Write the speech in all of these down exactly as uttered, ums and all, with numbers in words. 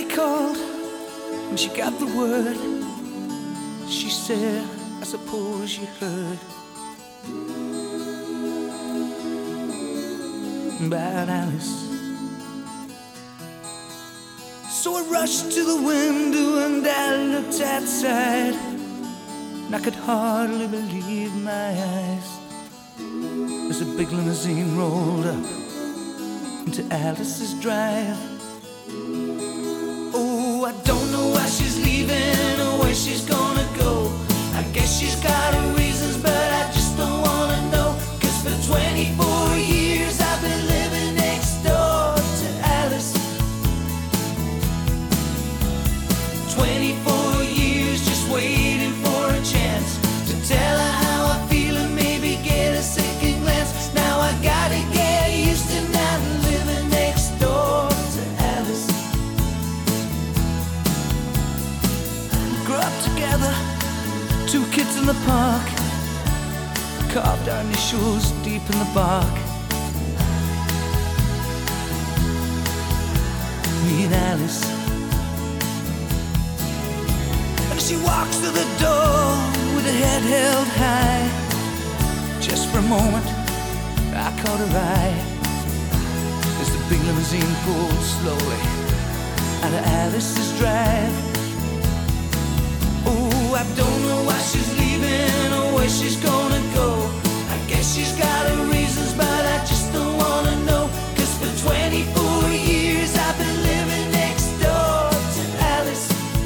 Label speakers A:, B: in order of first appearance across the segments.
A: Sally called when she got the word. She said, I suppose you heard about Alice. So I rushed to the window and I looked outside, and I could hardly believe my eyes as a big limousine rolled up into Alice's drive. Oh, I don't know why she's leaving or where she's gonna go. I guess she's got her reasons, but I just don't wanna know. 'Cause for twenty-four years I've been living next door to Alice. twenty-four years just waiting for a chance to tell her how I feel and maybe get a second glance. Now I gotta get used to not living next door to Alice. We grew up together, two kids in the park, carved our initials deep in the bark. Me and Alice. And she walks through the door with her head held high. Just for a moment I caught her eye as the big limousine pulled slowly out of Alice's drive. Oh, I don't know why she's leaving or where she's gonna go. I guess she's got her reasons, but I just don't wanna know. 'Cause for twenty-four years I've been living next door to Alice.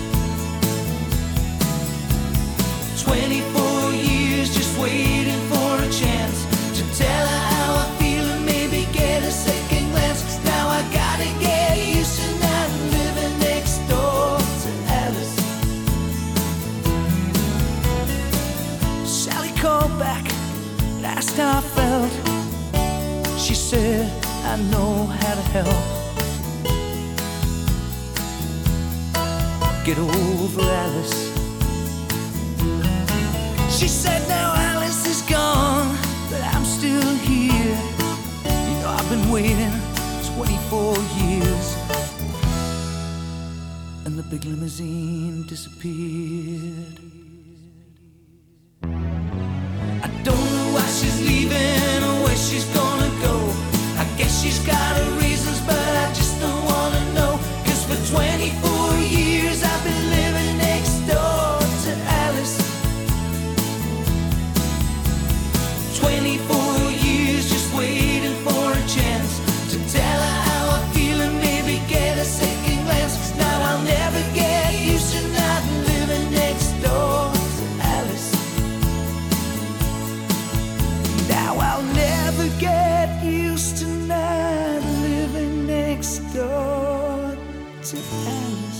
A: twenty-four years just waiting for a chance to tell her how I feel and maybe get a second glance. Now I gotta get used to not living next door to Alice. Sally called back and asked how I felt. She said, I know how to help. Get over Alice. She said, now Alice is gone, but I'm still here. You know, I've been waiting twenty-four years. And the big limousine disappeared. I don't know why she's leaving or where she's gonna go. I guess she's got her reasons, but I just don't wanna know. 'Cause for twenty-four years I've been living next door to Alice. twenty-four years just waiting for a chance to tell her how I feel and maybe get a second glance. Now I'll never get used to not living next door to Alice. Now I'll never get used to not living next door to Alice.